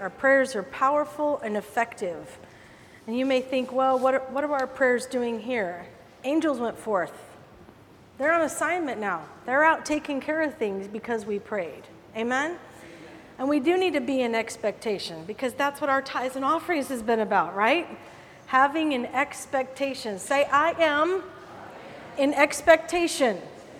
Our prayers are powerful and effective. And you may think, well, what are our prayers doing here? Angels went forth. They're on assignment now. They're out taking care of things because we prayed. Amen? And we do need to be in expectation because that's what our tithes and offerings has been about, right? Having an expectation. Say, I am in expectation.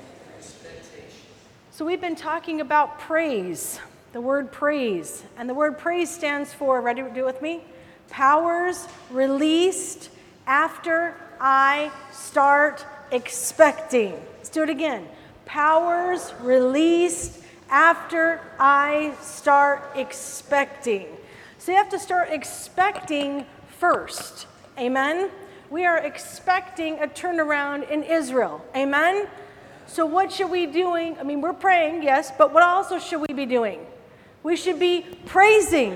So we've been talking about praise, the word praise. And the word praise stands for, ready to do it with me? Powers released after I start expecting. Let's do it again. Powers released after I start expecting. So you have to start expecting first. Amen? We are expecting a turnaround in Israel. Amen? So what should we be doing? I mean, we're praying, yes, but what also should we be doing? We should be praising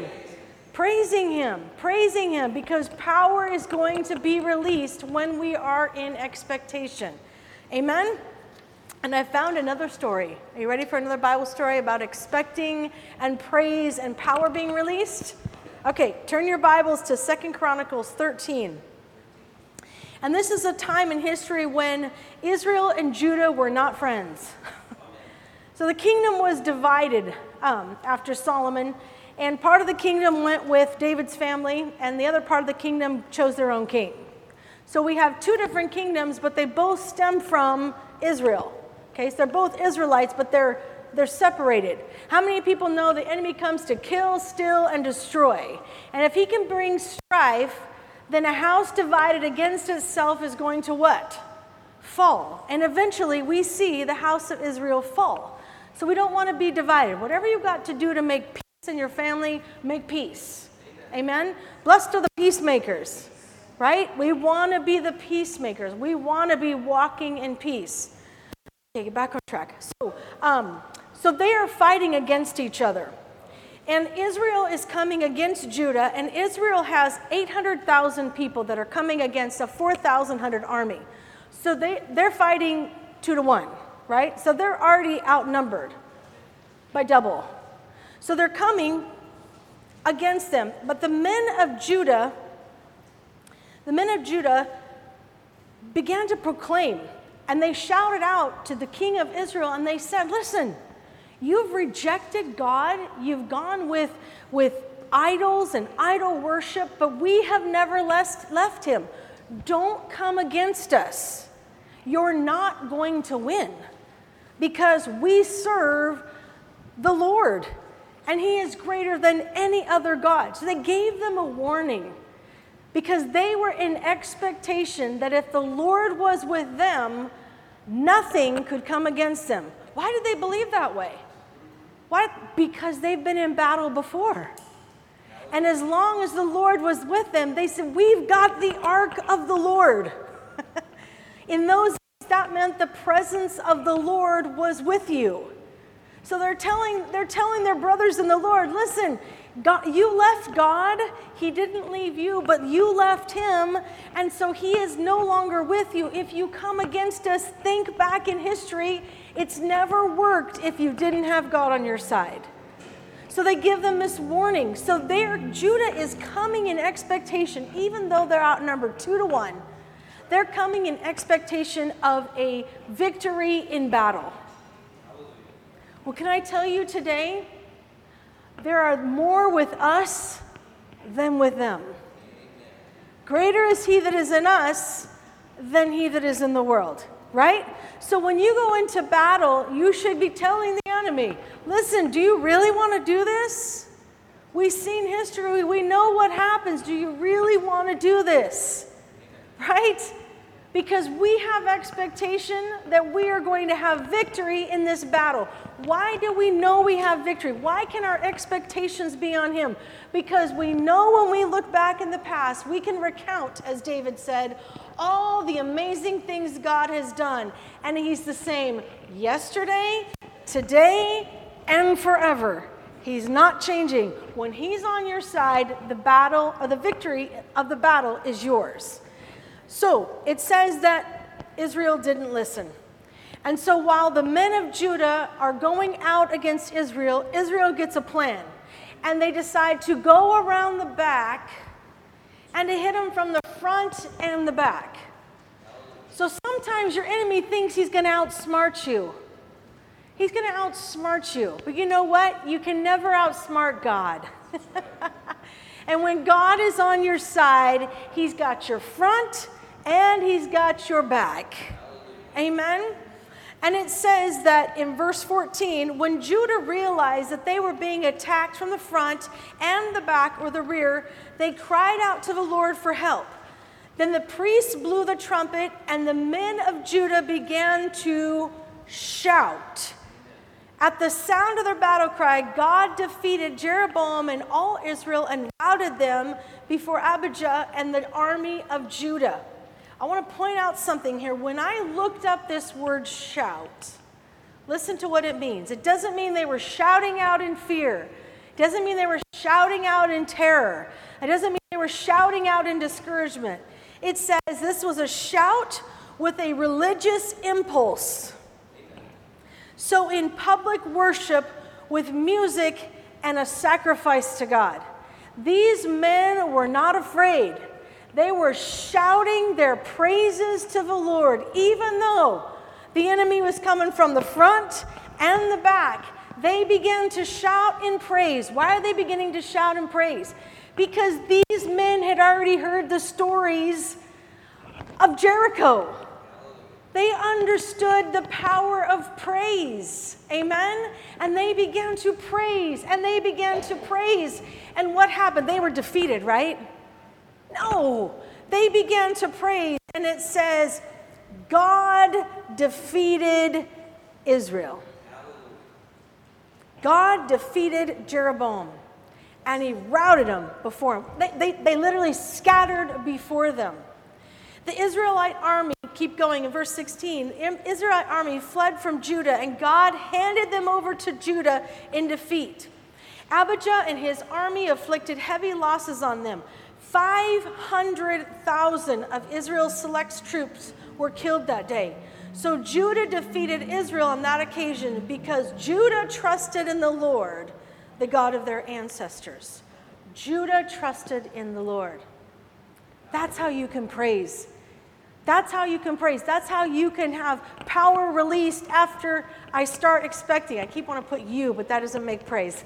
him, because power is going to be released when we are in expectation. Amen? And I found another story. Are you ready for another Bible story about expecting and praise and power being released? Okay, turn your Bibles to 2 Chronicles 13. And this is a time in history when Israel and Judah were not friends. So the kingdom was divided after Solomon, and part of the kingdom went with David's family, and the other part of the kingdom chose their own king. So we have two different kingdoms, but they both stem from Israel. Okay, so they're both Israelites, but they're separated. How many people know the enemy comes to kill, steal, and destroy? And if he can bring strife, then a house divided against itself is going to what? Fall. And eventually we see the house of Israel fall. So we don't want to be divided. Whatever you've got to do to make peace in your family, make peace. Amen? Blessed are the peacemakers, right? We want to be the peacemakers. We want to be walking in peace. Okay, get back on track. So they are fighting against each other. And Israel is coming against Judah, and Israel has 800,000 people that are coming against a 4,100 army. So they're fighting 2-1, right? So they're already outnumbered by double. So they're coming against them. But the men of Judah began to proclaim, and they shouted out to the king of Israel, and they said, listen, you've rejected God, you've gone with idols and idol worship, but we have never left him. Don't come against us. You're not going to win because we serve the Lord, and he is greater than any other God. So they gave them a warning because they were in expectation that if the Lord was with them, nothing could come against them. Why did they believe that way? Why? Because they've been in battle before. And as long as the Lord was with them, they said, we've got the ark of the Lord. In those days, that meant the presence of the Lord was with you. So they're telling their brothers in the Lord, listen, God, you left God. He didn't leave you, but you left him. And so he is no longer with you. If you come against us, think back in history. It's never worked if you didn't have God on your side. So they give them this warning. So Judah is coming in expectation, even though they're outnumbered 2-1. They're coming in expectation of a victory in battle. Well, can I tell you today, there are more with us than with them. Greater is he that is in us than he that is in the world, right? So when you go into battle, you should be telling the enemy, listen, do you really want to do this? We've seen history. We know what happens. Do you really want to do this? Right? Because we have expectation that we are going to have victory in this battle. Why do we know we have victory? Why can our expectations be on him? Because we know when we look back in the past, we can recount, as David said, all the amazing things God has done. And he's the same yesterday, today, and forever. He's not changing. When he's on your side, the battle or the victory of the battle is yours. So it says that Israel didn't listen. And so while the men of Judah are going out against Israel, Israel gets a plan. and they decide to go around the back and to hit them from the front and the back. So sometimes your enemy thinks he's going to outsmart you. He's going to outsmart you. But you know what? You can never outsmart God. And when God is on your side, he's got your front and he's got your back. Amen? And it says that in verse 14, when Judah realized that they were being attacked from the front and the back or the rear, they cried out to the Lord for help. Then the priests blew the trumpet, and the men of Judah began to shout. At the sound of their battle cry, God defeated Jeroboam and all Israel and routed them before Abijah and the army of Judah. I want to point out something here. When I looked up this word shout, listen to what it means. It doesn't mean they were shouting out in fear. It doesn't mean they were shouting out in terror. It doesn't mean they were shouting out in discouragement. It says this was a shout with a religious impulse. So in public worship with music and a sacrifice to God. These men were not afraid. They were shouting their praises to the Lord, even though the enemy was coming from the front and the back. They began to shout in praise. Why are they beginning to shout in praise? Because these men had already heard the stories of Jericho. They understood the power of praise. Amen? And they began to praise, and they began to praise. And what happened? They were defeated, right? No, they began to praise, and it says, God defeated Israel. God defeated Jeroboam, and he routed them before him. They literally scattered before them. The Israelite army, keep going in verse 16, the Israelite army fled from Judah, and God handed them over to Judah in defeat. Abijah and his army inflicted heavy losses on them. 500,000 of Israel's select troops were killed that day. So Judah defeated Israel on that occasion because Judah trusted in the Lord, the God of their ancestors. Judah trusted in the Lord. That's how you can praise. That's how you can praise. That's how you can have power released after I start expecting. I keep wanting to put you, but that doesn't make praise.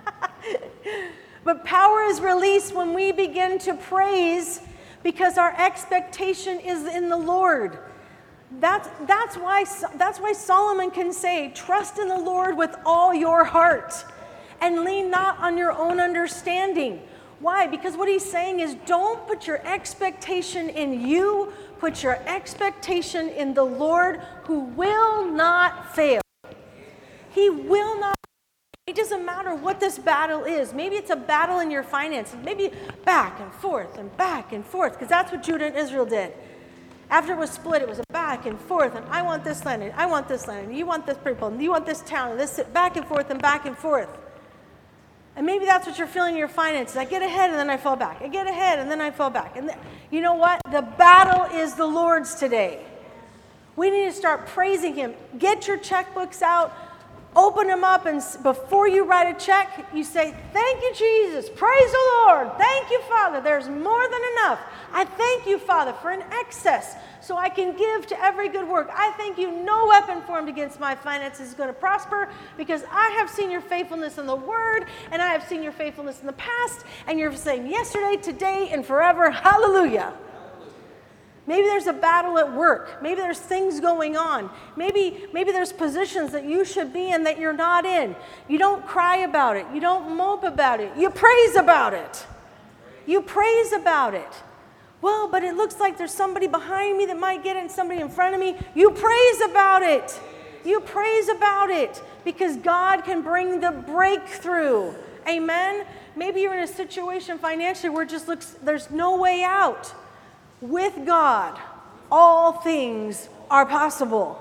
But power is released when we begin to praise because our expectation is in the Lord. That's why Solomon can say, trust in the Lord with all your heart and lean not on your own understanding. Why? Because what he's saying is don't put your expectation in you, put your expectation in the Lord who will not fail. He will not. It doesn't matter what this battle is. Maybe it's a battle in your finances. Maybe back and forth, because that's what Judah and Israel did. After it was split, it was a back and forth, and I want this land, and I want this land, and you want this people, and you want this town, and this back and forth and back and forth. And maybe that's what you're feeling in your finances. I get ahead, and then I fall back. I get ahead, and then I fall back. And you know what? The battle is the Lord's today. We need to start praising him. Get your checkbooks out. Open them up, and before you write a check, you say, thank you, Jesus. Praise the Lord. Thank you, Father. There's more than enough. I thank you, Father, for an excess so I can give to every good work. I thank you no weapon formed against my finances is going to prosper because I have seen your faithfulness in the word, and I have seen your faithfulness in the past, and you're saying yesterday, today, and forever. Hallelujah. Maybe there's a battle at work. Maybe there's things going on. Maybe there's positions that you should be in that you're not in. You don't cry about it. You don't mope about it. You praise about it. You praise about it. Well, but it looks like there's somebody behind me that might get it and somebody in front of me. You praise about it. You praise about it because God can bring the breakthrough. Amen? Maybe you're in a situation financially where it just looks, there's no way out. With God, all things are possible.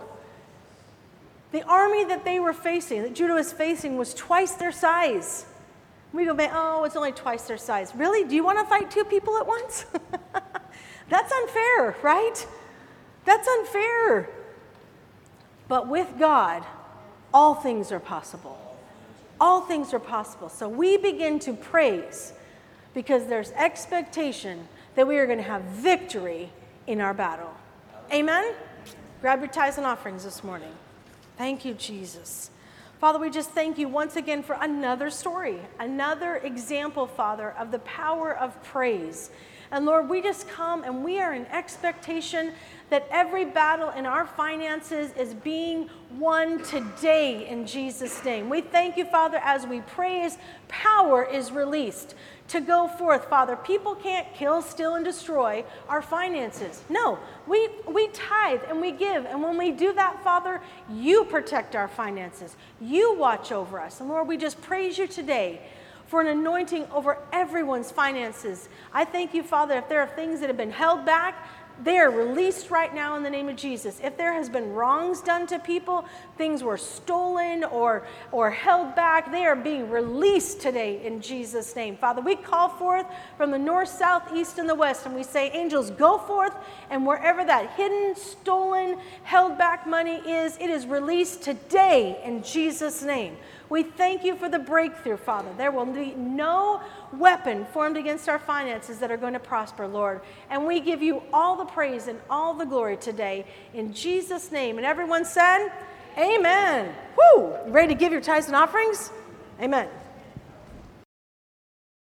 The army that they were facing, that Judah was facing, was twice their size. We go, oh, it's only twice their size. Really? Do you want to fight two people at once? That's unfair, right? That's unfair. But with God, all things are possible. All things are possible. So we begin to praise because there's expectation that we are going to have victory in our battle. Amen? Grab your tithes and offerings this morning. Thank you, Jesus. Father, we just thank you once again for another story, another example, Father, of the power of praise. And Lord, we just come and we are in expectation that every battle in our finances is being won today in Jesus' name. We thank you, Father, as we praise, power is released to go forth, Father. People can't kill, steal, and destroy our finances. No, we tithe and we give. And when we do that, Father, you protect our finances. You watch over us. And Lord, we just praise you today for an anointing over everyone's finances. I thank you, Father, if there are things that have been held back, they are released right now in the name of Jesus. If there has been wrongs done to people, things were stolen or held back, they are being released today in Jesus' name. Father, we call forth from the north, south, east, and the west, and we say, angels, go forth, and wherever that hidden, stolen, held back money is, it is released today in Jesus' name. We thank you for the breakthrough, Father. There will be no weapon formed against our finances that are going to prosper, Lord. And we give you all the praise and all the glory today in Jesus' name. And everyone said, amen. Woo! You ready to give your tithes and offerings? Amen.